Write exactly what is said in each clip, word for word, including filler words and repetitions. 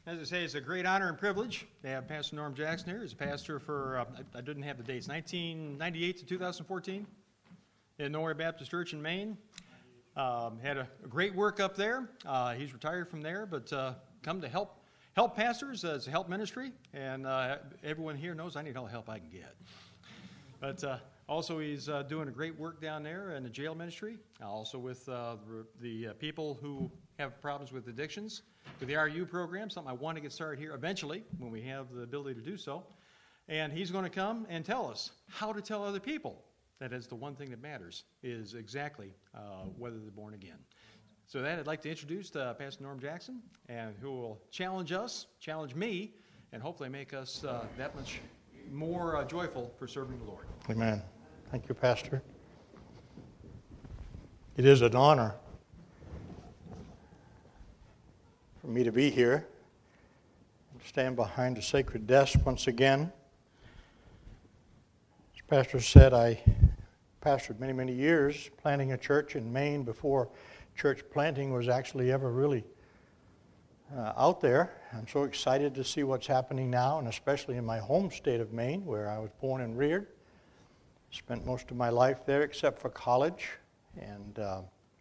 As I say, it's a great honor and privilege to have Pastor Norm Jackson here. He's a pastor for, uh, I, I didn't have the dates, nineteen ninety-eight to two thousand fourteen in Norway Baptist Church in Maine. Um, had a, a great work up there. Uh, he's retired from there, but uh, come to help help pastors as a help ministry. And uh, everyone here knows I need all the help I can get. But uh, also he's uh, doing a great work down there in the jail ministry, also with uh, the, the uh, people who have problems with addictions, with the R U program, something I want to get started here eventually when we have the ability to do so. And he's going to come and tell us how to tell other people that is the one thing that matters, is exactly uh, whether they're born again. So that I'd like to introduce uh, Pastor Norm Jackson, and who will challenge us, challenge me, and hopefully make us uh, that much more uh, joyful for serving the Lord. Amen. Thank you, Pastor. It is an honor for me to be here and stand behind the sacred desk once again. As Pastor said, I pastored many, many years, planting a church in Maine before church planting was actually ever really uh, out there. I'm so excited to see what's happening now, and especially in my home state of Maine, where I was born and reared. Spent most of my life there except for college, and uh,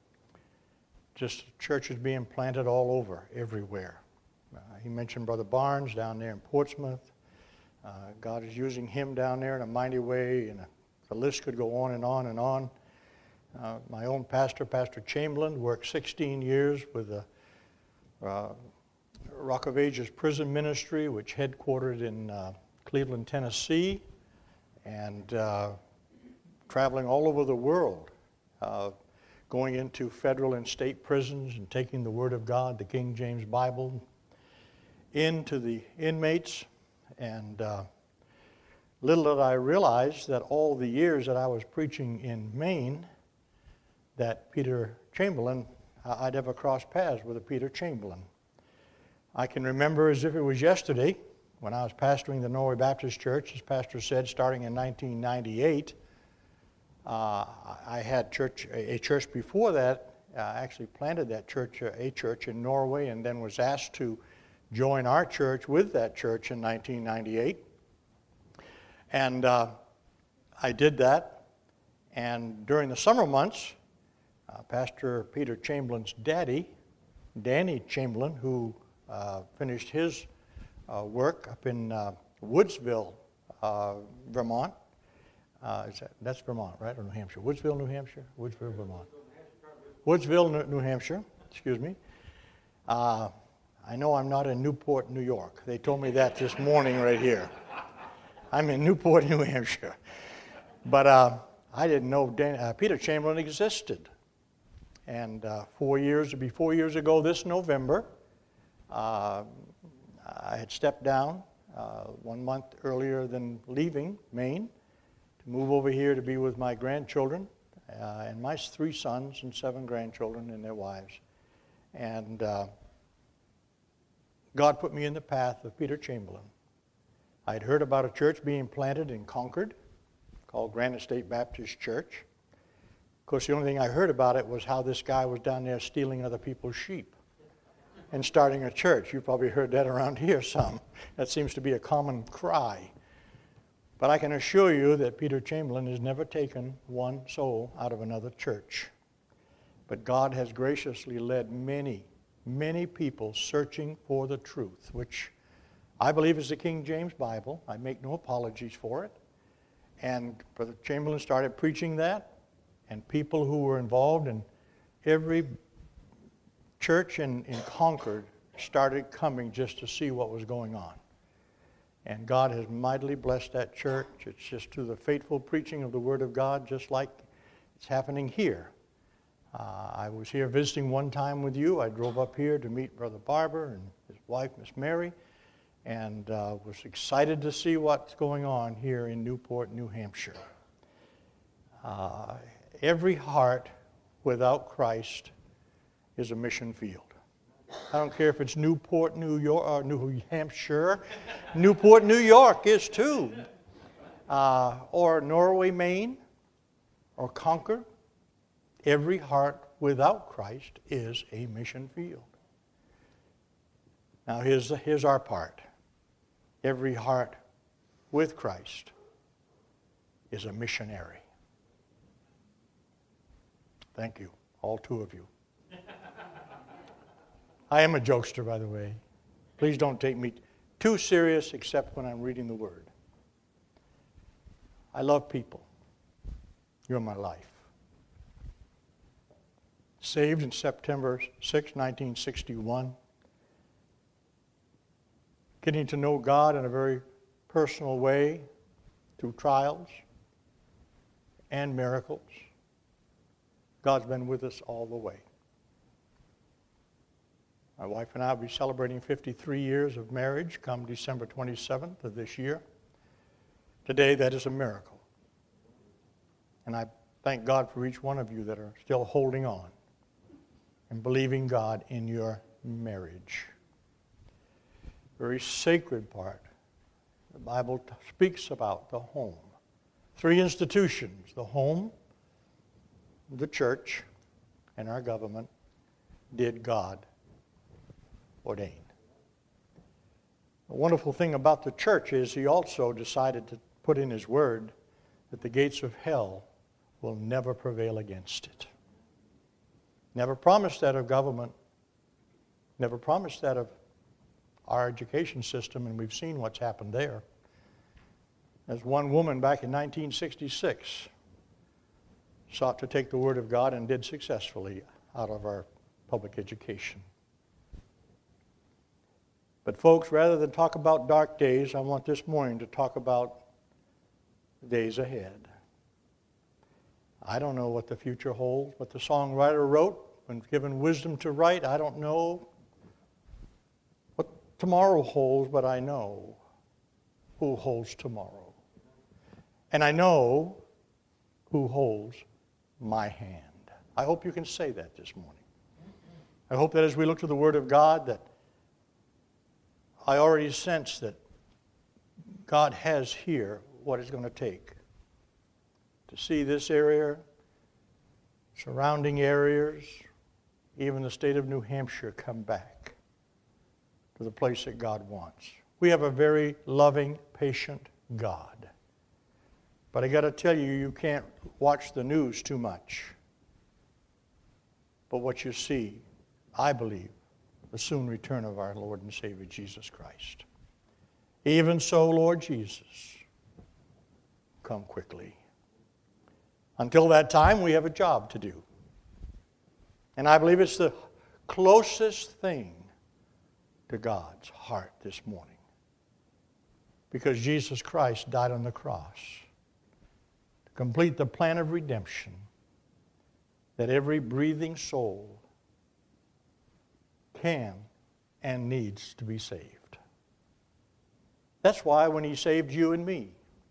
just churches being planted all over, everywhere. Uh, he mentioned Brother Barnes down there in Portsmouth. Uh, God is using him down there in a mighty way, and uh, the list could go on and on and on. Uh, my own pastor, Pastor Chamberlain, worked sixteen years with the uh, Rock of Ages Prison Ministry, which headquartered in uh, Cleveland, Tennessee, and uh, traveling all over the world, uh, going into federal and state prisons and taking the Word of God, the King James Bible, into the inmates. And uh, little did I realize that all the years that I was preaching in Maine, that Peter Chamberlain, uh, I'd ever crossed paths with a Peter Chamberlain. I can remember as if it was yesterday when I was pastoring the Norway Baptist Church, as Pastor said, starting in nineteen ninety-eight. Uh, I had church a church before that. I uh, actually planted that church, uh, a church in Norway, and then was asked to join our church with that church in nineteen ninety-eight. And uh, I did that. And during the summer months, uh, Pastor Peter Chamberlain's daddy, Danny Chamberlain, who uh, finished his uh, work up in uh, Woodsville, uh, Vermont. Uh, is that, that's Vermont, right, or New Hampshire? Woodsville, New Hampshire? Woodsville, Vermont. Woodsville, New Hampshire, excuse me. Uh, I know I'm not in Newport, New York. They told me that this morning right here. I'm in Newport, New Hampshire. But uh, I didn't know Dan, uh, Peter Chamberlain existed. And uh, four years, it'll be four years ago this November, uh, I had stepped down uh, one month earlier than leaving Maine, move over here to be with my grandchildren uh, and my three sons and seven grandchildren and their wives. And uh, God put me in the path of Peter Chamberlain. I had heard about a church being planted in Concord called Granite State Baptist Church. Of course, the only thing I heard about it was how this guy was down there stealing other people's sheep and starting a church. You probably heard that around here some. That seems to be a common cry. But I can assure you that Peter Chamberlain has never taken one soul out of another church. But God has graciously led many, many people searching for the truth, which I believe is the King James Bible. I make no apologies for it. And Brother Chamberlain started preaching that, and people who were involved in every church in, in Concord started coming just to see what was going on. And God has mightily blessed that church. It's just through the faithful preaching of the Word of God, just like it's happening here. Uh, I was here visiting one time with you. I drove up here to meet Brother Barber and his wife, Miss Mary, and uh, was excited to see what's going on here in Newport, New Hampshire. Uh, every heart without Christ is a mission field. I don't care if it's Newport, New York, or New Hampshire. Newport, New York is too. Uh, or Norway, Maine, or Concord. Every heart without Christ is a mission field. Now here's, here's our part. Every heart with Christ is a missionary. Thank you, all two of you. I am a jokester, by the way. Please don't take me too serious except when I'm reading the Word. I love people. You're my life. Saved in September sixth, nineteen sixty-one. Getting to know God in a very personal way through trials and miracles. God's been with us all the way. My wife and I will be celebrating fifty-three years of marriage come December twenty-seventh of this year. Today, that is a miracle. And I thank God for each one of you that are still holding on and believing God in your marriage. Very sacred part. The Bible t- speaks about the home. Three institutions, the home, the church, and our government, did God ordain. The wonderful thing about the church is he also decided to put in his word that the gates of hell will never prevail against it. Never promised that of government, never promised that of our education system, and we've seen what's happened there. As one woman back in nineteen sixty-six sought to take the Word of God and did successfully out of our public education. But folks, rather than talk about dark days, I want this morning to talk about the days ahead. I don't know what the future holds, but the songwriter wrote, when given wisdom to write, I don't know what tomorrow holds, but I know who holds tomorrow. And I know who holds my hand. I hope you can say that this morning. I hope that as we look to the Word of God, that I already sense that God has here what it's going to take to see this area, surrounding areas, even the state of New Hampshire come back to the place that God wants. We have a very loving, patient God. But I got to tell you, you can't watch the news too much. But what you see, I believe, the soon return of our Lord and Savior Jesus Christ. Even so, Lord Jesus, come quickly. Until that time, we have a job to do. And I believe it's the closest thing to God's heart this morning. Because Jesus Christ died on the cross to complete the plan of redemption that every breathing soul can and needs to be saved. That's why when he saved you and me,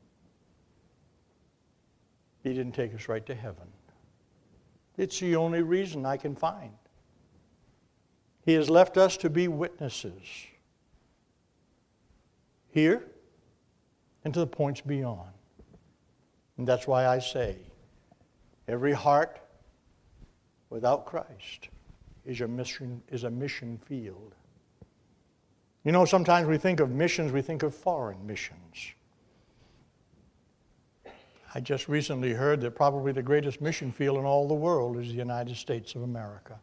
he didn't take us right to heaven. It's the only reason I can find. He has left us to be witnesses here and to the points beyond. And that's why I say, every heart without Christ is a mission, is a mission field. You know, sometimes we think of missions, we think of foreign missions. I just recently heard that probably the greatest mission field in all the world is the United States of America.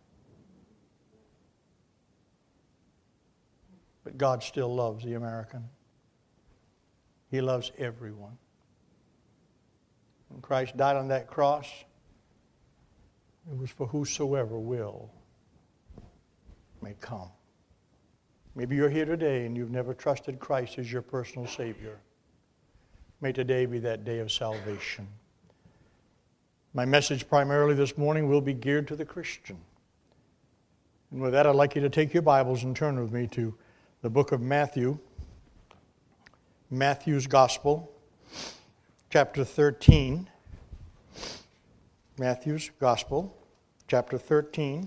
But God still loves the American. He loves everyone. When Christ died on that cross, it was for whosoever will may come. Maybe you're here today and you've never trusted Christ as your personal Savior. May today be that day of salvation. My message primarily this morning will be geared to the Christian. And with that, I'd like you to take your Bibles and turn with me to the book of Matthew, Matthew's Gospel, chapter thirteen. Matthew's Gospel, chapter thirteen.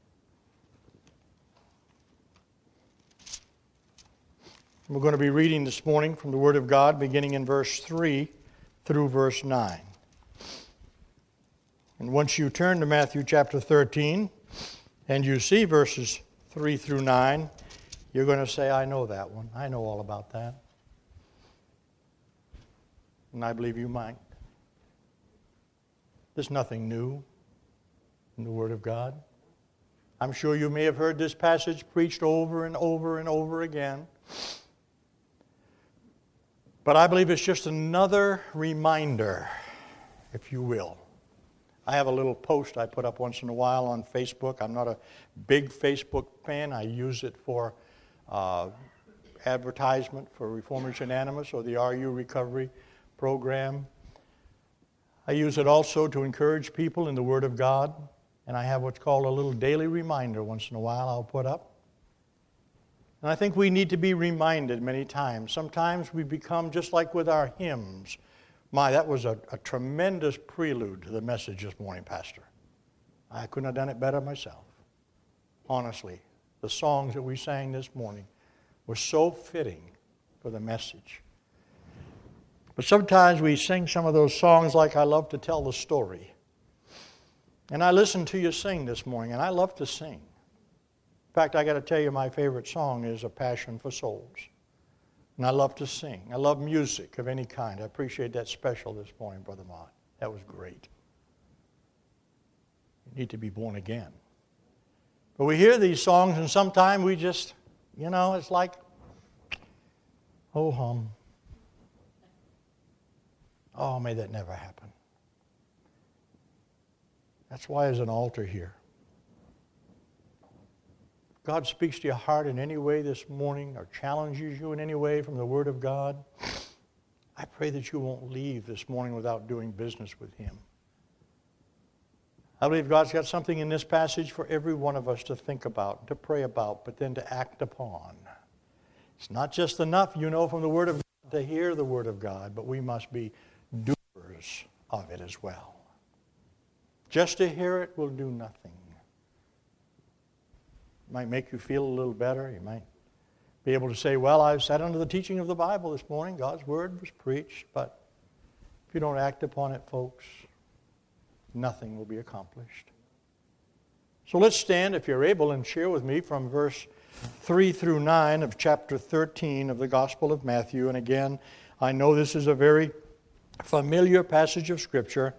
We're going to be reading this morning from the Word of God, beginning in verse three through verse nine. And once you turn to Matthew chapter thirteen, and you see verses three through nine, You're going to say, I know that one. I know all about that. And I believe you might. There's nothing new in the Word of God. I'm sure you may have heard this passage preached over and over and over again. But I believe it's just another reminder, if you will. I have a little post I put up once in a while on Facebook. I'm not a big Facebook fan. I use it for uh, advertisement for Reformers Unanimous or the R U Recovery program. I use it also to encourage people in the Word of God. And I have what's called a little daily reminder once in a while I'll put up. And I think we need to be reminded many times. Sometimes we become just like with our hymns. My, that was a, a tremendous prelude to the message this morning, Pastor. I couldn't have done it better myself. Honestly, the songs that we sang this morning were so fitting for the message. But sometimes we sing some of those songs like I love to tell the story. And I listened to you sing this morning, and I love to sing. In fact, I got to tell you, my favorite song is A Passion for Souls. And I love to sing. I love music of any kind. I appreciate that special this morning, Brother Mott. That was great. You need to be born again. But we hear these songs, and sometimes we just, you know, it's like, oh, hum. Oh, may that never happen. That's why there's an altar here. God speaks to your heart in any way this morning or challenges you in any way from the Word of God, I pray that you won't leave this morning without doing business with Him. I believe God's got something in this passage for every one of us to think about, to pray about, but then to act upon. It's not just enough, you know, from the Word of God to hear the Word of God, but we must be doers of it as well. Just to hear it will do nothing. It might make you feel a little better. You might be able to say, well, I sat under the teaching of the Bible this morning. God's Word was preached. But if you don't act upon it, folks, nothing will be accomplished. So let's stand, if you're able, and share with me from verse three through nine of chapter thirteen of the Gospel of Matthew. And again, I know this is a very familiar passage of Scripture,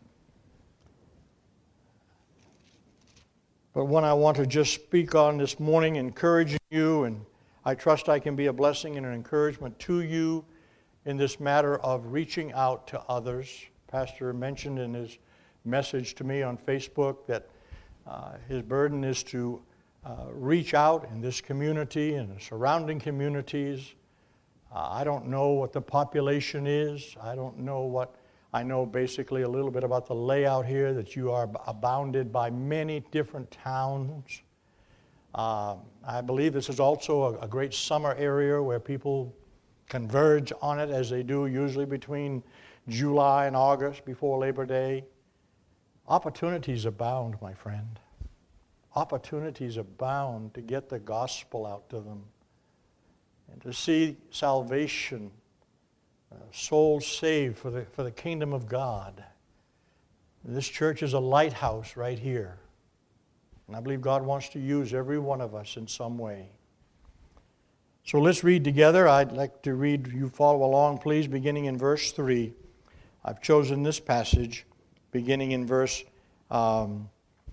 but one I want to just speak on this morning, encouraging you, and I trust I can be a blessing and an encouragement to you in this matter of reaching out to others. Pastor mentioned in his message to me on Facebook that uh, his burden is to uh, reach out in this community and the surrounding communities. Uh, I don't know what the population is. I don't know what, I know basically a little bit about the layout here, that you are abounded by many different towns. Uh, I believe this is also a, a great summer area where people converge on it, as they do usually between July and August before Labor Day. Opportunities abound, my friend. Opportunities abound to get the gospel out to them and to see salvation, uh, souls saved for the, for the kingdom of God. This church is a lighthouse right here. And I believe God wants to use every one of us in some way. So let's read together. I'd like to read, you follow along, please, beginning in verse three. I've chosen this passage beginning in verse, um,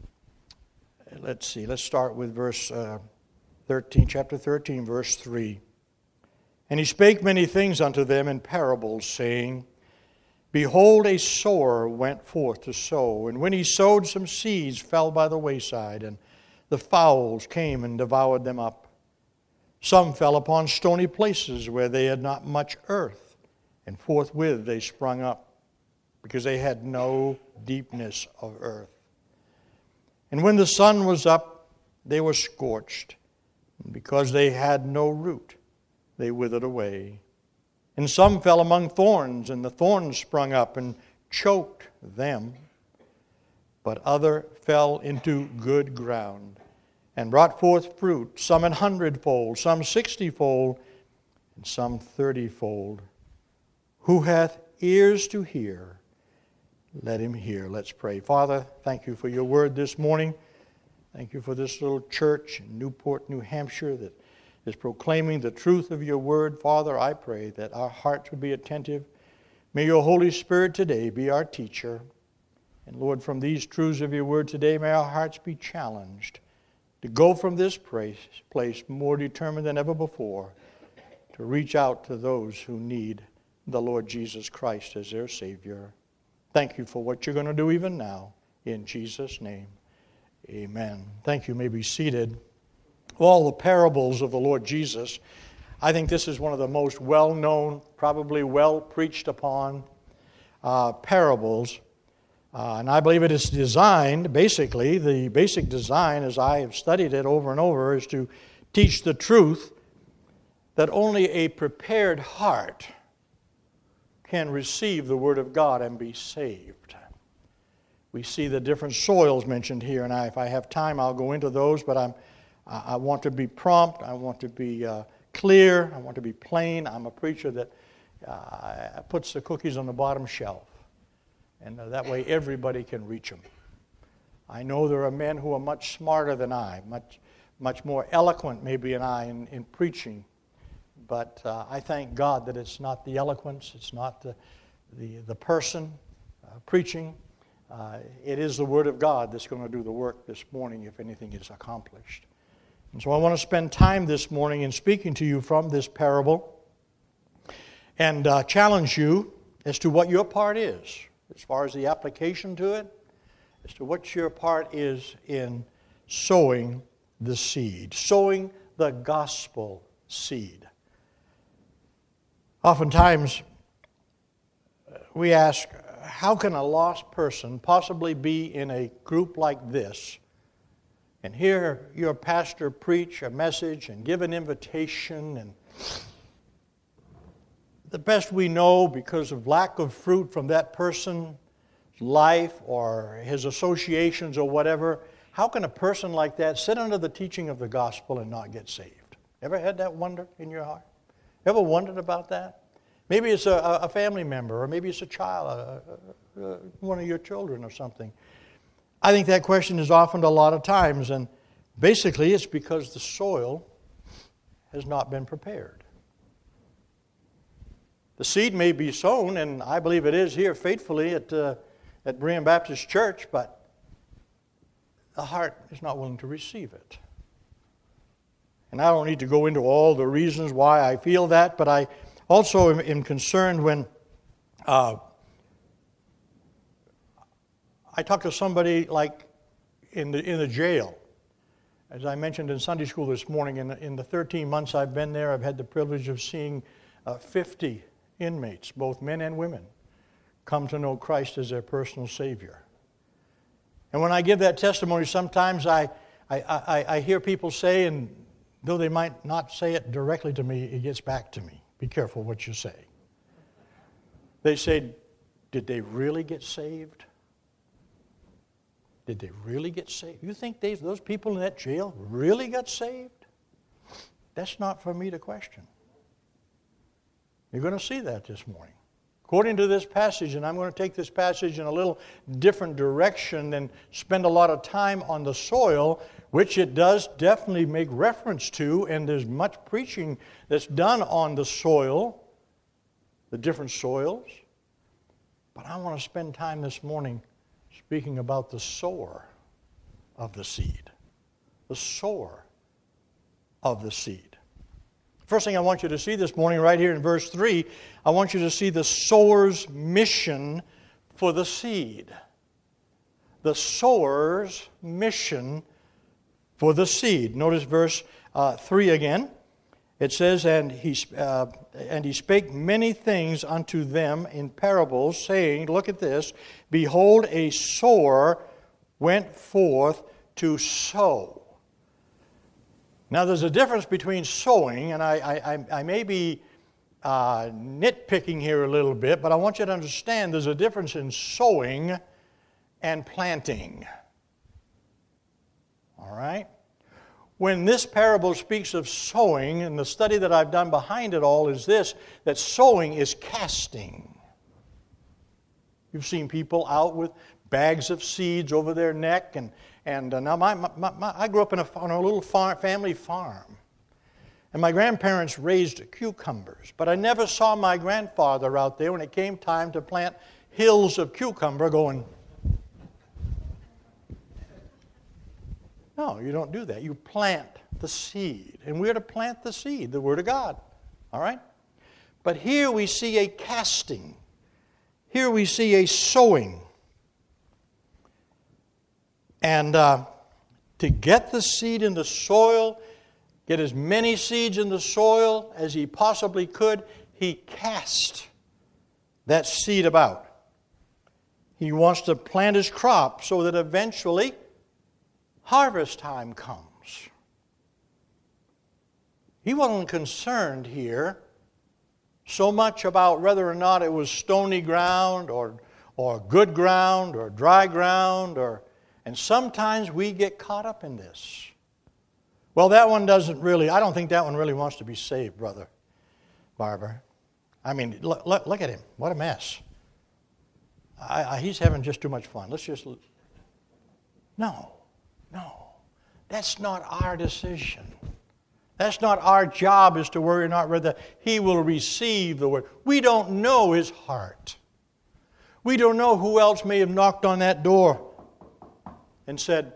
let's see, let's start with verse uh, thirteen, chapter thirteen, verse three. And he spake many things unto them in parables, saying, Behold, a sower went forth to sow, and when he sowed, some seeds fell by the wayside, and the fowls came and devoured them up. Some fell upon stony places where they had not much earth, and forthwith they sprung up, because they had no deepness of earth. And when the sun was up, they were scorched, and because they had no root, they withered away. And some fell among thorns, and the thorns sprung up and choked them. But other fell into good ground, and brought forth fruit, some an hundredfold, some sixtyfold, and some thirtyfold. Who hath ears to hear, let him hear. Let's pray. Father, thank you for your word this morning. Thank you for this little church in Newport, New Hampshire, that is proclaiming the truth of your word. Father, I pray that our hearts would be attentive. May your Holy Spirit today be our teacher. And Lord, from these truths of your word today, may our hearts be challenged to go from this place, place more determined than ever before, to reach out to those who need the Lord Jesus Christ as their Savior. Thank you for what you're going to do even now. In Jesus' name, amen. Thank you. You may be seated. All the parables of the Lord Jesus, I think this is one of the most well-known, probably well-preached upon uh, parables. Uh, and I believe it is designed, basically, the basic design, as I have studied it over and over, is to teach the truth that only a prepared heart can receive the Word of God and be saved. We see the different soils mentioned here, and I, if I have time, I'll go into those, but I'm, I want to be prompt, I want to be uh, clear, I want to be plain. I'm a preacher that uh, puts the cookies on the bottom shelf, and uh, that way everybody can reach them. I know there are men who are much smarter than I, much, much more eloquent maybe than I in, in preaching. But uh, I thank God that it's not the eloquence, it's not the, the, the person uh, preaching. Uh, it is the Word of God that's going to do the work this morning if anything is accomplished. And so I want to spend time this morning in speaking to you from this parable and uh, challenge you as to what your part is, as far as the application to it, as to what your part is in sowing the seed, sowing the gospel seed. Oftentimes, we ask, how can a lost person possibly be in a group like this and hear your pastor preach a message and give an invitation? And the best we know, because of lack of fruit from that person's life or his associations or whatever, how can a person like that sit under the teaching of the gospel and not get saved? Ever had that wonder in your heart? Ever wondered about that? Maybe it's a, a family member, or maybe it's a child, a, a, a, one of your children or something. I think that question is often a lot of times, and basically it's because the soil has not been prepared. The seed may be sown, and I believe it is here faithfully at, uh, at Berean Baptist Church, but the heart is not willing to receive it. And I don't need to go into all the reasons why I feel that, but I also am, am concerned when uh, I talk to somebody like in the in the jail. As I mentioned in Sunday school this morning, in the, in the thirteen months I've been there, I've had the privilege of seeing uh, fifty inmates, both men and women, come to know Christ as their personal Savior. And when I give that testimony, sometimes I, I, I, I hear people say, and though they might not say it directly to me, it gets back to me. Be careful what you say. They say, did they really get saved? Did they really get saved? You think they, those people in that jail really got saved? That's not for me to question. You're going to see that this morning. According to this passage, and I'm going to take this passage in a little different direction and spend a lot of time on the soil, which it does definitely make reference to, and there's much preaching that's done on the soil, the different soils. But I want to spend time this morning speaking about the sower of the seed. The sower of the seed. First thing I want you to see this morning, right here in verse three, I want you to see the sower's mission for the seed. The sower's mission for the seed. Notice verse uh, three again. It says, and he, uh, and he spake many things unto them in parables, saying, look at this, behold, a sower went forth to sow. Now, there's a difference between sowing, and I, I, I may be uh, nitpicking here a little bit, but I want you to understand there's a difference in sowing and planting. All right? When this parable speaks of sowing, and the study that I've done behind it all is this, that sowing is casting. You've seen people out with bags of seeds over their neck, and And uh, now my, my, my, I grew up in a, on a little farm, family farm. And my grandparents raised cucumbers, but I never saw my grandfather out there when it came time to plant hills of cucumber going, no, you don't do that. You plant the seed. And we're to plant the seed, the Word of God. All right? But here we see a casting. Here we see a sowing. And uh, to get the seed in the soil, get as many seeds in the soil as he possibly could, he cast that seed about. He wants to plant his crop so that eventually harvest time comes. He wasn't concerned here so much about whether or not it was stony ground or, or good ground or dry ground, or and sometimes we get caught up in this. Well, that one doesn't really, I don't think that one really wants to be saved, Brother Barber. I mean, look, look, look at him. What a mess. I, I, he's having just too much fun. Let's just... No, no. That's not our decision. That's not our job, as to worry or not whether he will receive the word. We don't know his heart. We don't know who else may have knocked on that door and said,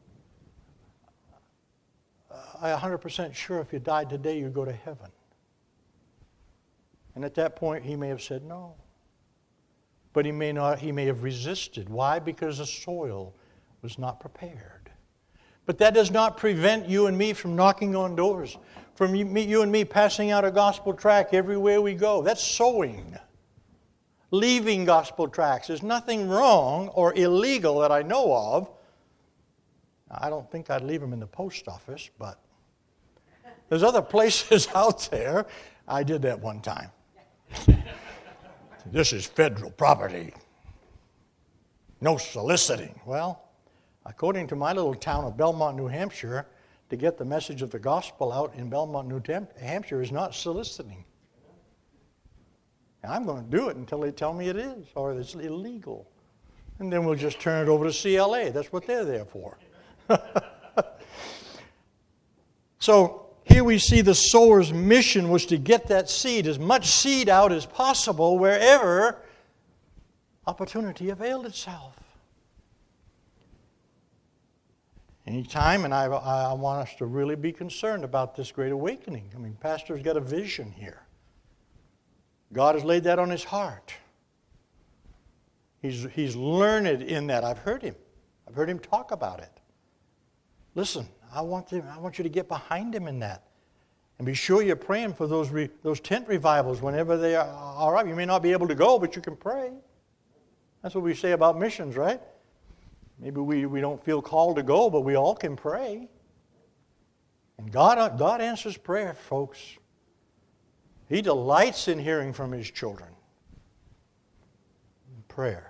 I'm one hundred percent sure if you died today, you'd go to heaven. And at that point, he may have said no. But he may not. He may have resisted. Why? Because the soil was not prepared. But that does not prevent you and me from knocking on doors, from you and me passing out a gospel tract everywhere we go. That's sowing. Leaving gospel tracts. There's nothing wrong or illegal that I know of. I don't think I'd leave them in the post office, but there's other places out there. I did that one time. This is federal property. No soliciting. Well, according to my little town of Belmont, New Hampshire, to get the message of the gospel out in Belmont, New Hampshire is not soliciting. And I'm going to do it until they tell me it is, or it's illegal. And then we'll just turn it over to C L A. That's what they're there for. So here we see the sower's mission was to get that seed, as much seed out as possible wherever opportunity availed itself. Anytime, and I, I want us to really be concerned about this great awakening. I mean, Pastor's got a vision here. God has laid that on his heart. He's, he's learned in that. I've heard him. I've heard him talk about it. Listen, I want, to, I want you to get behind him in that. And be sure you're praying for those, re, those tent revivals whenever they are. All right, you may not be able to go, but you can pray. That's what we say about missions, right? Maybe we, we don't feel called to go, but we all can pray. And God, God answers prayer, folks. He delights in hearing from his children. Prayer.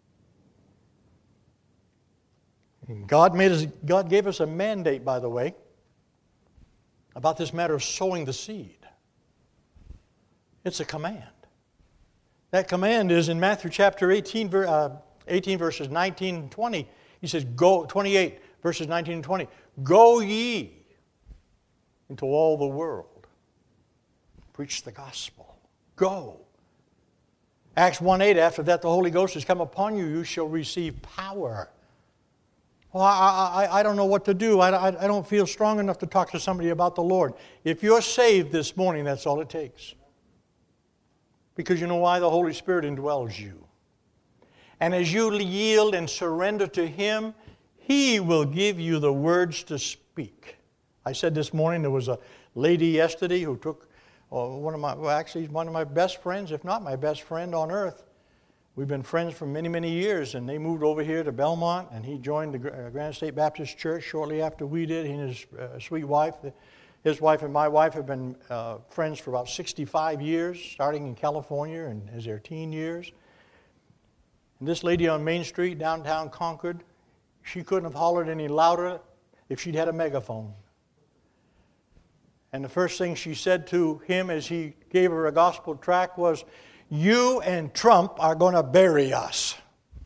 And God made us, God gave us a mandate, by the way, about this matter of sowing the seed. It's a command. That command is in Matthew chapter eighteen, uh, eighteen verses nineteen and twenty. He says, "Go." twenty-eight verses nineteen and twenty. Go ye into all the world, preach the gospel. Go. Acts one eight. After that, the Holy Ghost has come upon you. You shall receive power. Well, I, I, I don't know what to do. I, I, I don't feel strong enough to talk to somebody about the Lord. If you're saved this morning, that's all it takes. Because you know why? The Holy Spirit indwells you. And as you yield and surrender to Him, He will give you the words to speak. I said this morning there was a lady yesterday who took uh, one of my, well, actually one of my best friends, if not my best friend on earth. We've been friends for many, many years, and they moved over here to Belmont, and he joined the Granite State Baptist Church shortly after we did. He and his uh, sweet wife, his wife and my wife have been uh, friends for about sixty-five years, starting in California and as their teen years. And this lady on Main Street, downtown Concord, she couldn't have hollered any louder if she'd had a megaphone. And the first thing she said to him as he gave her a gospel tract was, "You and Trump are going to bury us."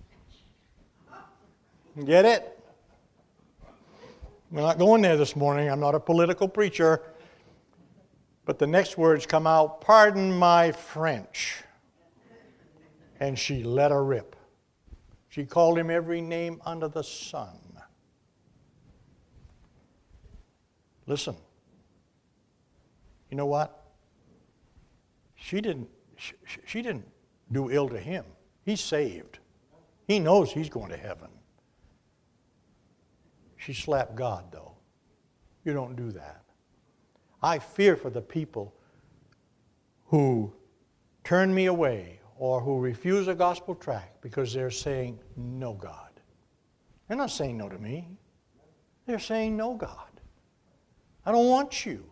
Get it? We're not going there this morning. I'm not a political preacher. But the next words come out, pardon my French. And she let her rip. She called him every name under the sun. Listen, you know what? She didn't, she, she didn't do ill to him. He's saved. He knows he's going to heaven. She slapped God, though. You don't do that. I fear for the people who turn me away or who refuse a gospel tract because they're saying, no, God. They're not saying no to me. They're saying, no, God. I don't want you.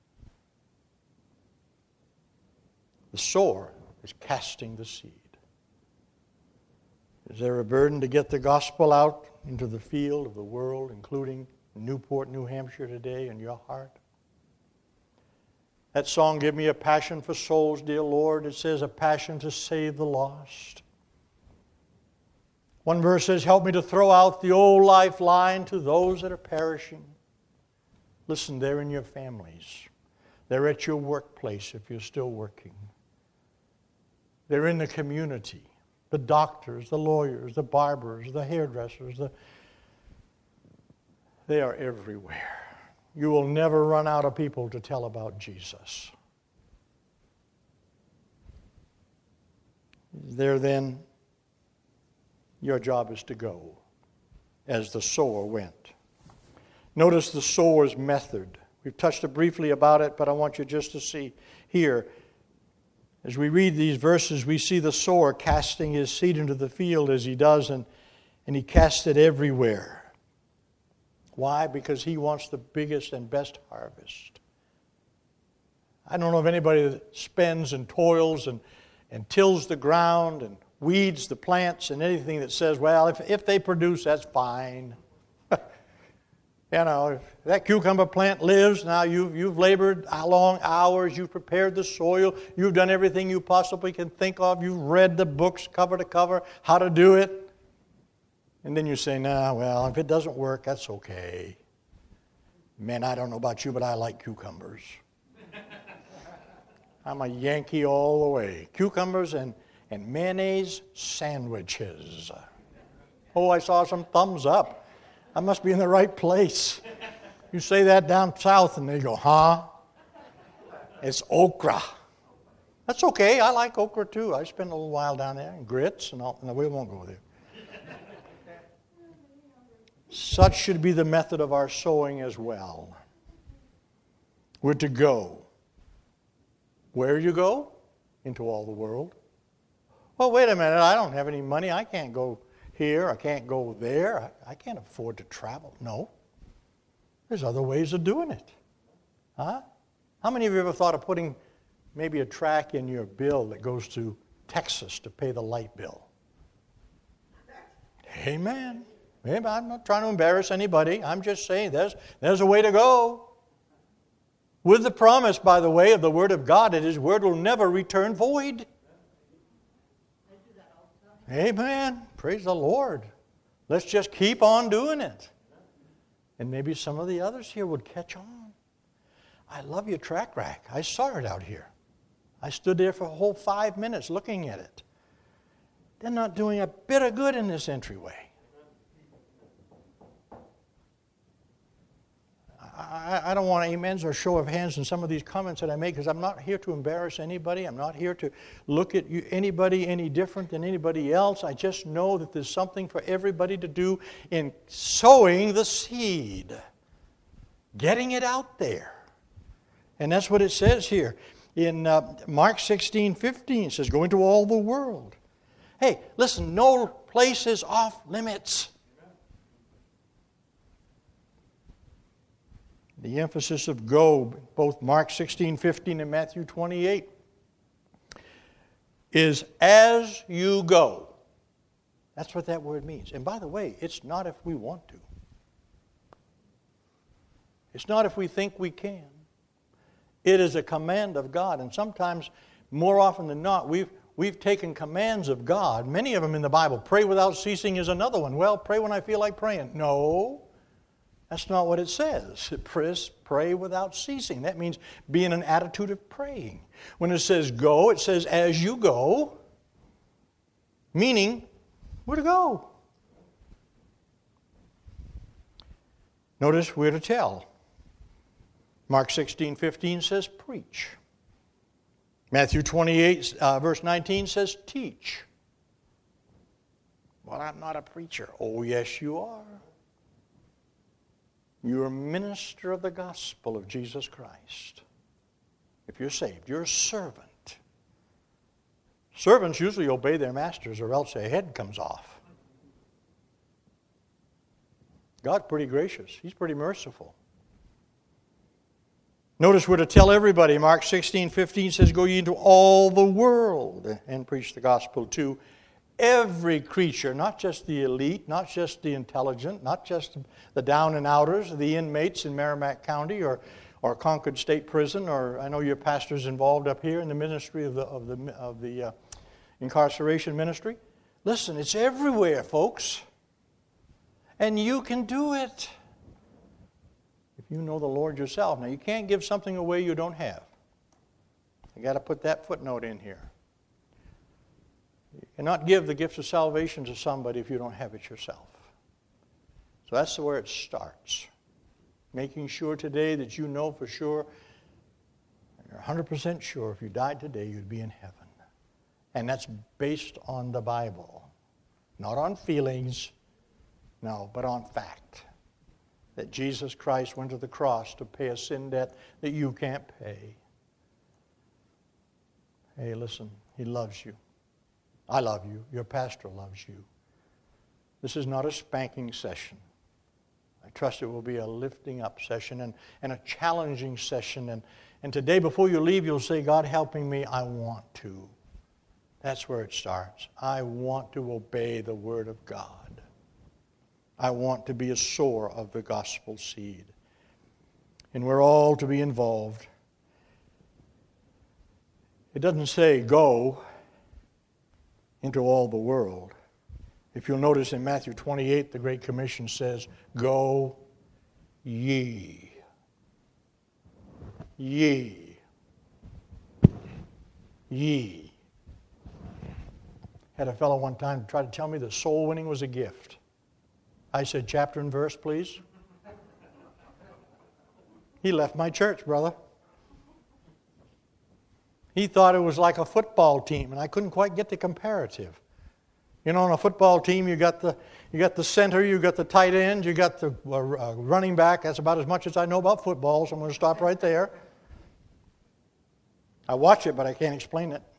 The sower is casting the seed. Is there a burden to get the gospel out into the field of the world, including Newport, New Hampshire today, in your heart? That song, Give Me a Passion for Souls, Dear Lord, it says a passion to save the lost. One verse says, help me to throw out the old lifeline to those that are perishing. Listen, they're in your families. They're at your workplace if you're still working. They're in the community. The doctors, the lawyers, the barbers, the hairdressers, the... they are everywhere. You will never run out of people to tell about Jesus. There then, your job is to go, as the sower went. Notice the sower's method. We've touched briefly about it, but I want you just to see here. As we read these verses, we see the sower casting his seed into the field as he does, and, and he casts it everywhere. Why? Because he wants the biggest and best harvest. I don't know of anybody that spends and toils and, and tills the ground and weeds the plants and anything that says, well, if, if they produce, that's fine. You know, if that cucumber plant lives, now you've, you've labored long hours, you've prepared the soil, you've done everything you possibly can think of, you've read the books cover to cover, how to do it. And then you say, nah, well, if it doesn't work, that's okay. Man, I don't know about you, but I like cucumbers. I'm a Yankee all the way. Cucumbers and, and mayonnaise sandwiches. Oh, I saw some thumbs up. I must be in the right place. You say that down south and they go, huh? It's okra. That's okay. I like okra too. I spent a little while down there, and grits and all. No, we won't go there. Such should be the method of our sowing as well. We're to go. Where you go? Into all the world. Well, wait a minute. I don't have any money. I can't go here, I can't go there, I, I can't afford to travel. No. There's other ways of doing it. Huh? How many of you ever thought of putting maybe a track in your bill that goes to Texas to pay the light bill? Amen. Maybe I'm not trying to embarrass anybody. I'm just saying there's, there's a way to go. With the promise, by the way, of the Word of God, that His Word will never return void. Amen. Praise the Lord. Let's just keep on doing it. And maybe some of the others here would catch on. I love your track rack. I saw it out here. I stood there for a whole five minutes looking at it. They're not doing a bit of good in this entryway. I, I don't want amens or show of hands in some of these comments that I make because I'm not here to embarrass anybody. I'm not here to look at you, anybody any different than anybody else. I just know that there's something for everybody to do in sowing the seed, getting it out there. And that's what it says here. In uh, Mark sixteen fifteen, it says, go into all the world. Hey, listen, no place is off limits. The emphasis of go, both Mark sixteen fifteen and Matthew twenty-eight, is as you go. That's what that word means. And by the way, it's not if we want to. It's not if we think we can. It is a command of God. And sometimes, more often than not, we've, we've taken commands of God. Many of them in the Bible. Pray without ceasing is another one. Well, pray when I feel like praying. No. That's not what it says. It prays, pray without ceasing. That means be in an attitude of praying. When it says go, it says as you go, meaning we're to go. Notice we're to tell. Mark sixteen fifteen says preach. Matthew twenty-eight, uh, verse nineteen says teach. Well, I'm not a preacher. Oh, yes, you are. You're a minister of the gospel of Jesus Christ. If you're saved, you're a servant. Servants usually obey their masters or else their head comes off. God's pretty gracious. He's pretty merciful. Notice we're to tell everybody. Mark sixteen fifteen says, go ye into all the world and preach the gospel to every creature, not just the elite, not just the intelligent, not just the down and outers, the inmates in Merrimack County or, or Concord State Prison, or I know your pastor's involved up here in the ministry of the, of the, of the uh, incarceration ministry. Listen, it's everywhere, folks. And you can do it if you know the Lord yourself. Now, you can't give something away you don't have. You got to put that footnote in here. You cannot give the gift of salvation to somebody if you don't have it yourself. So that's where it starts. Making sure today that you know for sure, you're one hundred percent sure if you died today, you'd be in heaven. And that's based on the Bible. Not on feelings, no, but on fact. That Jesus Christ went to the cross to pay a sin debt that you can't pay. Hey, listen, He loves you. I love you. Your pastor loves you. This is not a spanking session. I trust it will be a lifting up session and, and a challenging session. And, and today, before you leave, you'll say, God helping me, I want to. That's where it starts. I want to obey the Word of God. I want to be a sower of the gospel seed. And we're all to be involved. It doesn't say go into all the world. If you'll notice in Matthew twenty-eight, the Great Commission says, go ye. Ye. Ye. Had a fellow one time try to tell me that soul winning was a gift. I said, chapter and verse, please. He left my church, brother. He thought it was like a football team, and I couldn't quite get the comparative. You know, on a football team, you got the you got the center, you got the tight end, you got the uh, running back. That's about as much as I know about football, so I'm going to stop right there. I watch it, but I can't explain it.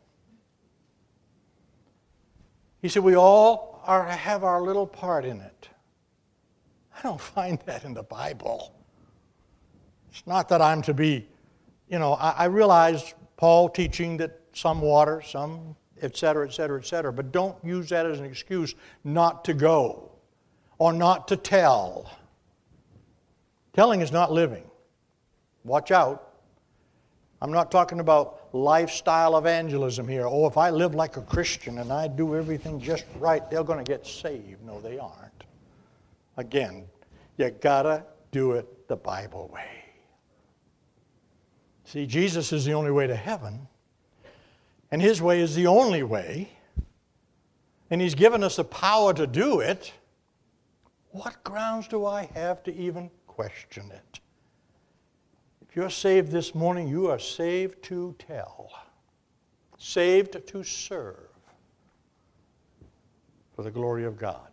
He said, we all are have our little part in it. I don't find that in the Bible. It's not that I'm to be, you know, I, I realize Paul teaching that some water, some et cetera, et cetera, et cetera. But don't use that as an excuse not to go or not to tell. Telling is not living. Watch out. I'm not talking about lifestyle evangelism here. Oh, if I live like a Christian and I do everything just right, they're going to get saved. No, they aren't. Again, you got to do it the Bible way. See, Jesus is the only way to heaven, and His way is the only way, and He's given us the power to do it. What grounds do I have to even question it? If you're saved this morning, you are saved to tell, saved to serve for the glory of God.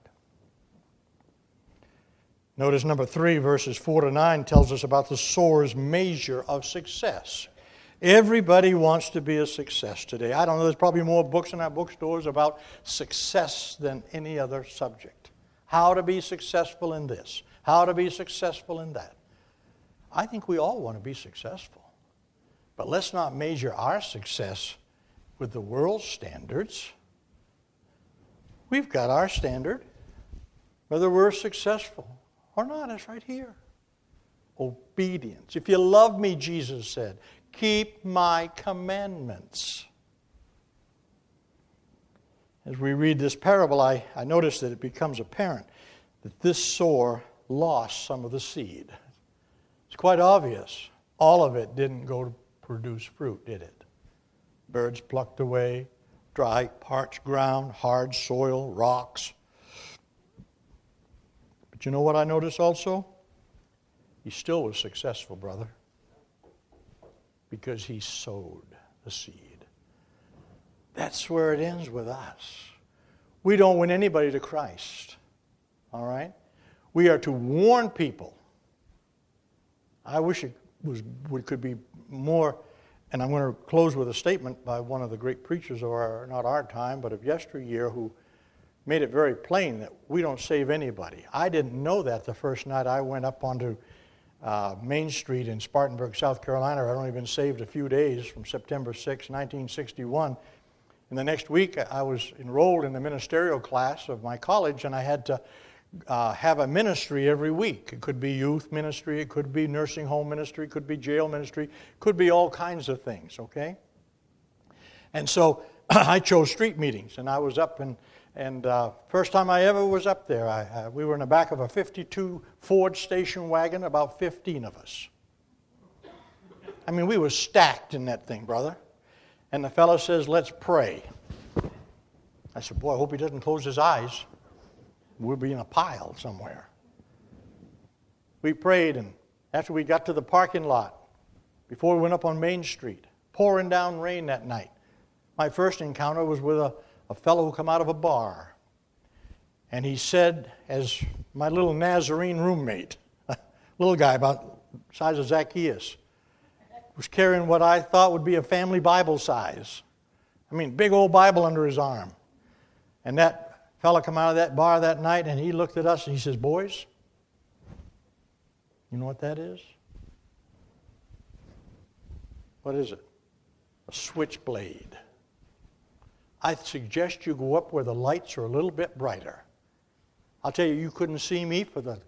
Notice number three, verses four to nine, tells us about the sower's measure of success. Everybody wants to be a success today. I don't know, there's probably more books in our bookstores about success than any other subject. How to be successful in this, how to be successful in that. I think we all want to be successful. But let's not measure our success with the world's standards. We've got our standard, whether we're successful or not. It's right here. Obedience. If you love me, Jesus said, keep my commandments. As we read this parable, I, I notice that it becomes apparent that this sower lost some of the seed. It's quite obvious. All of it didn't go to produce fruit, did it? Birds plucked away, dry, parched ground, hard soil, rocks. But you know what I noticed also? He still was successful, brother, because he sowed the seed. That's where it ends with us. We don't win anybody to Christ, all right? We are to warn people. I wish it was it could be more, and I'm going to close with a statement by one of the great preachers of our, not our time, but of yesteryear, who made it very plain that we don't save anybody. I didn't know that the first night I went up onto uh, Main Street in Spartanburg, South Carolina. I'd only been saved a few days from September sixth, nineteen sixty-one. And the next week I was enrolled in the ministerial class of my college, and I had to uh, have a ministry every week. It could be youth ministry, it could be nursing home ministry, it could be jail ministry, it could be all kinds of things, okay? And so I chose street meetings, and I was up, and, and uh, first time I ever was up there, I, uh, we were in the back of a fifty-two Ford station wagon, about fifteen of us. I mean, we were stacked in that thing, brother. And the fellow says, let's pray. I said, boy, I hope he doesn't close his eyes. We'll be in a pile somewhere. We prayed, and after we got to the parking lot, before we went up on Main Street, pouring down rain that night, my first encounter was with a, a fellow who come out of a bar. And he said, as my little Nazarene roommate, little guy about the size of Zacchaeus, was carrying what I thought would be a family Bible size. I mean, big old Bible under his arm. And that fella come out of that bar that night, and he looked at us and he says, boys, you know what that is? What is it? A switchblade. I suggest you go up where the lights are a little bit brighter. I'll tell you, you couldn't see me for the...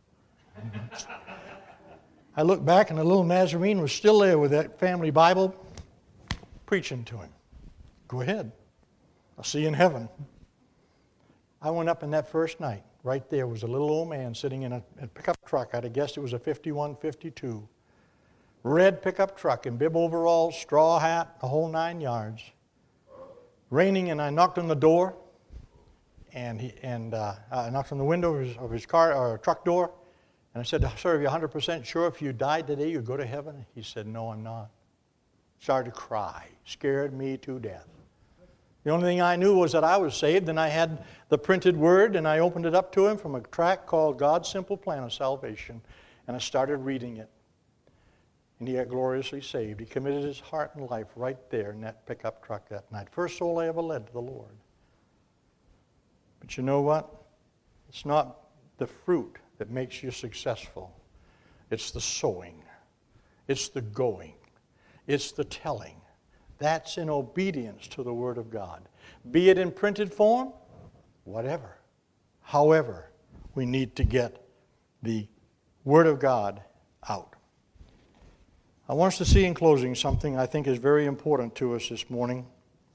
I looked back, and the little Nazarene was still there with that family Bible, preaching to him. Go ahead. I'll see you in heaven. I went up in that first night. Right there was a little old man sitting in a, a pickup truck. I'd have guessed it was a fifty-one, fifty-two. Red pickup truck in bib overalls, straw hat, the whole nine yards. Raining, and I knocked on the door, and he and uh, I knocked on the window of his, of his car or truck door. And I said, sir, are you one hundred percent sure if you died today you'd go to heaven? He said, no, I'm not. Started to cry. Scared me to death. The only thing I knew was that I was saved, and I had the printed word, and I opened it up to him from a tract called God's Simple Plan of Salvation, and I started reading it. And he got gloriously saved. He committed his heart and life right there in that pickup truck that night. First soul I ever led to the Lord. But you know what? It's not the fruit that makes you successful. It's the sowing. It's the going. It's the telling. That's in obedience to the Word of God. Be it in printed form, whatever. However, we need to get the Word of God out. I want us to see in closing something I think is very important to us this morning.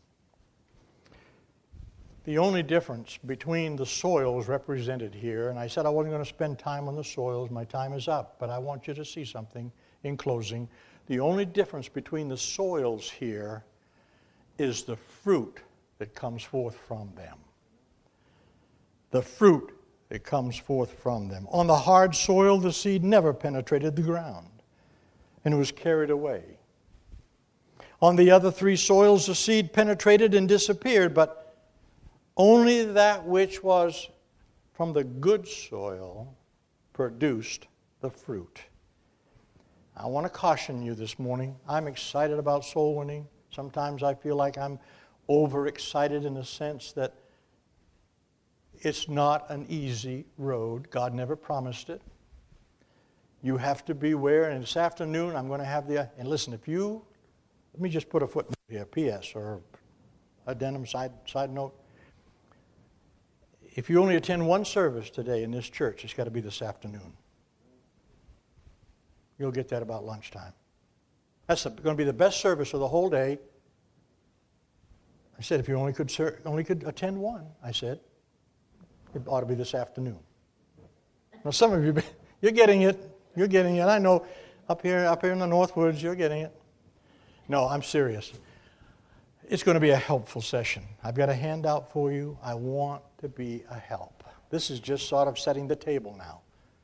The only difference between the soils represented here, and I said I wasn't going to spend time on the soils, my time is up, but I want you to see something in closing. The only difference between the soils here is the fruit that comes forth from them. The fruit that comes forth from them. On the hard soil, the seed never penetrated the ground, and it was carried away. On the other three soils, the seed penetrated and disappeared, but only that which was from the good soil produced the fruit. I want to caution you this morning. I'm excited about soul winning. Sometimes I feel like I'm overexcited in the sense that it's not an easy road. God never promised it. You have to beware. And this afternoon I'm going to have the, and listen, if you, let me just put a footnote here, P S or addendum side, side note. If you only attend one service today in this church, it's got to be this afternoon. You'll get that about lunchtime. That's going to be the best service of the whole day. I said, if you only could ser- only could attend one, I said, it ought to be this afternoon. Now, some of you, you're getting it. You're getting it. I know up here, up here in the Northwoods, you're getting it. No, I'm serious. It's going to be a helpful session. I've got a handout for you. I want to be a help. This is just sort of setting the table now.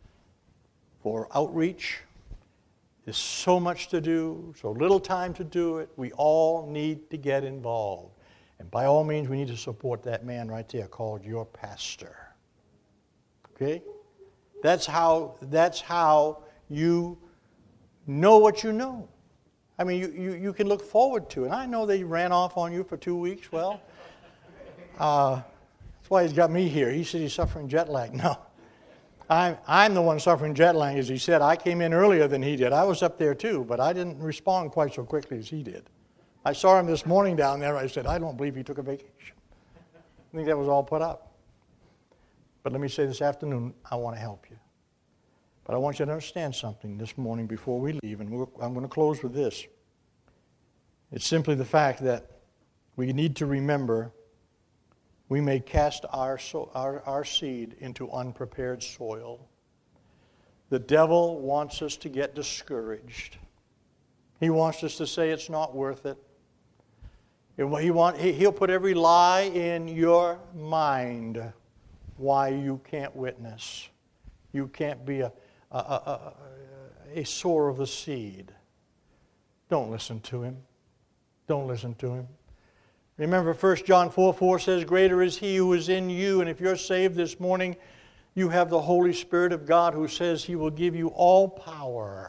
For outreach, there's so much to do, so little time to do it. We all need to get involved. And by all means, we need to support that man right there called your pastor. Okay? That's how, that's how you know what you know. I mean, you, you, you can look forward to it. And I know they ran off on you for two weeks. Well, uh, that's why he's got me here. He said he's suffering jet lag. No. I'm, I'm the one suffering jet lag, as he said. I came in earlier than he did. I was up there too, but I didn't respond quite so quickly as he did. I saw him this morning down there. I said, I don't believe he took a vacation. I think that was all put up. But let me say this afternoon, I want to help you. But I want you to understand something this morning before we leave, and we're, I'm going to close with this. It's simply the fact that we need to remember we may cast our, so, our, our seed into unprepared soil. The devil wants us to get discouraged. He wants us to say it's not worth it. He want, he'll put every lie in your mind why you can't witness. You can't be a, a, a, a sower of the seed. Don't listen to him. Don't listen to him. Remember, First John four four says, greater is he who is in you. And if you're saved this morning, you have the Holy Spirit of God who says he will give you all power.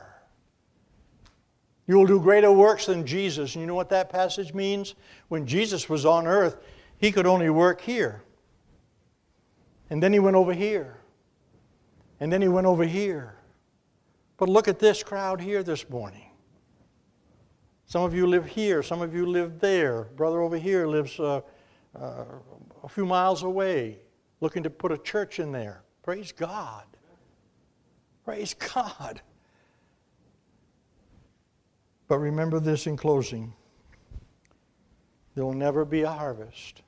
You will do greater works than Jesus. And you know what that passage means? When Jesus was on earth, he could only work here. And then he went over here. And then he went over here. But look at this crowd here this morning. Some of you live here. Some of you live there. Brother over here lives uh, uh, a few miles away, looking to put a church in there. Praise God. Praise God. But remember this in closing. There will never be a harvest.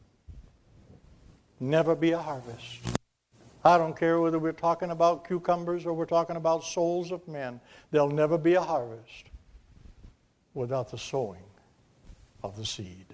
Never be a harvest. I don't care whether we're talking about cucumbers or we're talking about souls of men. There'll never be a harvest without the sowing of the seed.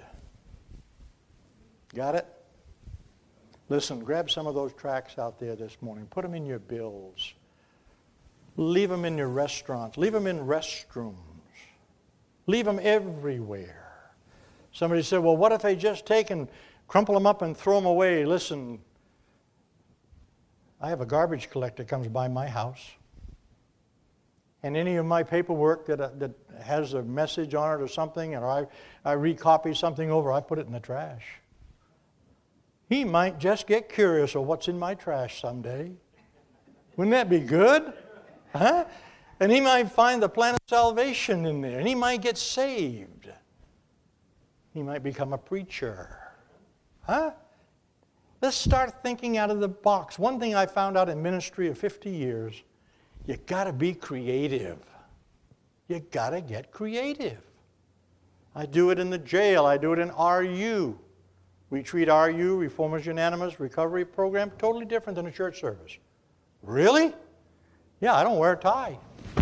Got it? Listen, grab some of those tracts out there this morning. Put them in your bills. Leave them in your restaurants. Leave them in restrooms. Leave them everywhere. Somebody said, well, what if they just take and crumple them up and throw them away? Listen, I have a garbage collector comes by my house. And any of my paperwork that, uh, that has a message on it or something, and I, I recopy something over, I put it in the trash. He might just get curious of what's in my trash someday. Wouldn't that be good? Huh? And he might find the plan of salvation in there, and he might get saved. He might become a preacher. Huh? Let's start thinking out of the box. One thing I found out in ministry of fifty years, you got to be creative. You got to get creative. I do it in the jail. I do it in R U. We treat R U, Reformers Unanimous Recovery Program, totally different than a church service. Really? Yeah, I don't wear a tie.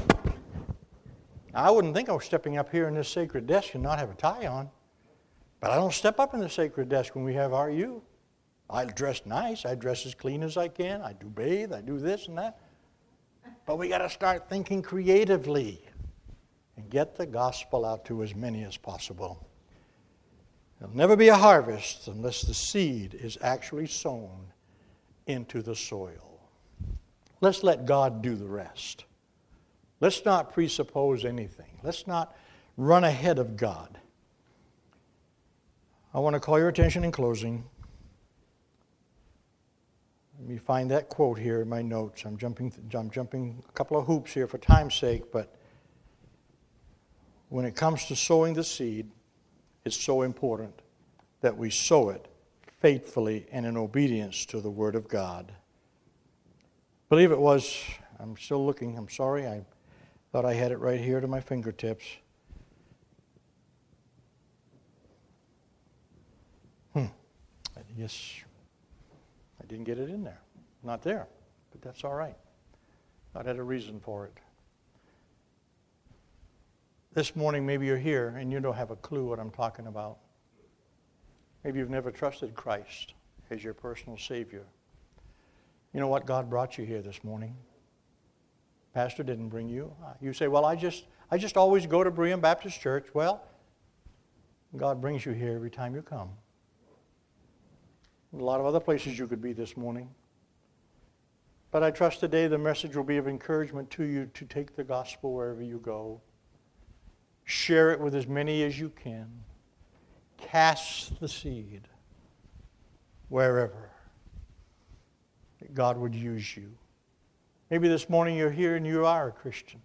I wouldn't think I was stepping up here in this sacred desk and not have a tie on. But I don't step up in the sacred desk when we have R U. I dress nice. I dress as clean as I can. I do bathe. I do this and that. But we got to start thinking creatively and get the gospel out to as many as possible. There'll never be a harvest unless the seed is actually sown into the soil. Let's let God do the rest. Let's not presuppose anything. Let's not run ahead of God. I want to call your attention in closing. Let me find that quote here in my notes. I'm jumping, I'm jumping a couple of hoops here for time's sake, but when it comes to sowing the seed, it's so important that we sow it faithfully and in obedience to the Word of God. I believe it was, I'm still looking, I'm sorry, I thought I had it right here to my fingertips. Hmm, I guess I didn't get it in there. Not there. But that's all right. God had a reason for it. This morning, maybe you're here and you don't have a clue what I'm talking about. Maybe you've never trusted Christ as your personal Savior. You know what? God brought you here this morning. Pastor didn't bring you. You say, well, I just I just always go to Berean Baptist Church. Well, God brings you here every time you come. A lot of other places you could be this morning. But I trust today the message will be of encouragement to you to take the gospel wherever you go. Share it with as many as you can. Cast the seed wherever that God would use you. Maybe this morning you're here and you are a Christian.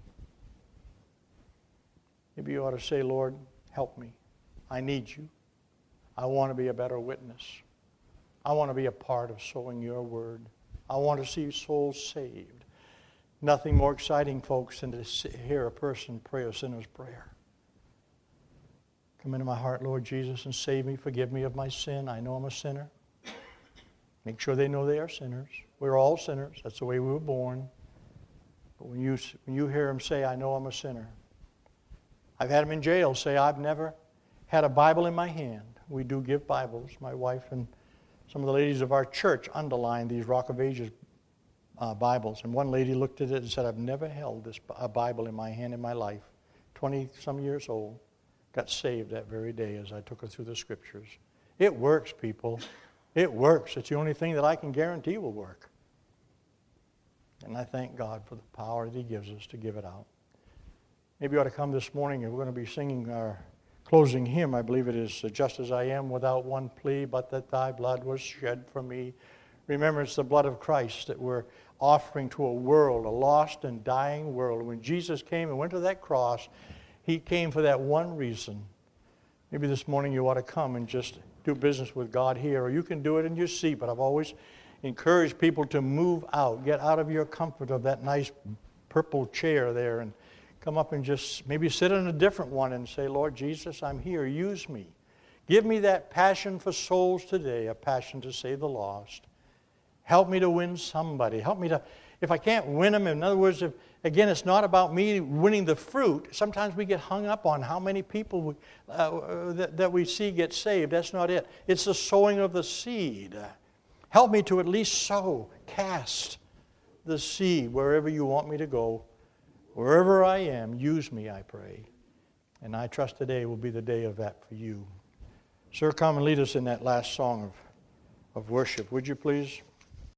Maybe you ought to say, Lord, help me. I need you. I want to be a better witness. I want to be a part of sowing your word. I want to see souls saved. Nothing more exciting, folks, than to hear a person pray a sinner's prayer. Come into my heart, Lord Jesus, and save me. Forgive me of my sin. I know I'm a sinner. Make sure they know they are sinners. We're all sinners. That's the way we were born. But when you, when you hear them say, I know I'm a sinner. I've had them in jail say, I've never had a Bible in my hand. We do give Bibles. My wife and some of the ladies of our church underlined these Rock of Ages uh, Bibles. And one lady looked at it and said, I've never held this a Bible in my hand in my life. twenty-some years old. Got saved that very day as I took her through the Scriptures. It works, people. It works. It's the only thing that I can guarantee will work. And I thank God for the power that He gives us to give it out. Maybe you ought to come this morning and we're going to be singing our closing hymn. I believe it is, Just as I am, without one plea, but that thy blood was shed for me. Remember, it's the blood of Christ that we're offering to a world, a lost and dying world. When Jesus came and went to that cross, He came for that one reason. Maybe this morning you ought to come and just do business with God here, or you can do it in your seat, but I've always encouraged people to move out, get out of your comfort of that nice purple chair there and come up and just maybe sit in a different one and say, Lord Jesus, I'm here. Use me. Give me that passion for souls today, a passion to save the lost. Help me to win somebody. Help me to, if I can't win them, in other words, if, again, it's not about me winning the fruit. Sometimes we get hung up on how many people we, uh, that, that we see get saved. That's not it. It's the sowing of the seed. Help me to at least sow, cast the seed wherever you want me to go. Wherever I am, use me, I pray. And I trust today will be the day of that for you. Sir, come and lead us in that last song of, of worship, would you please?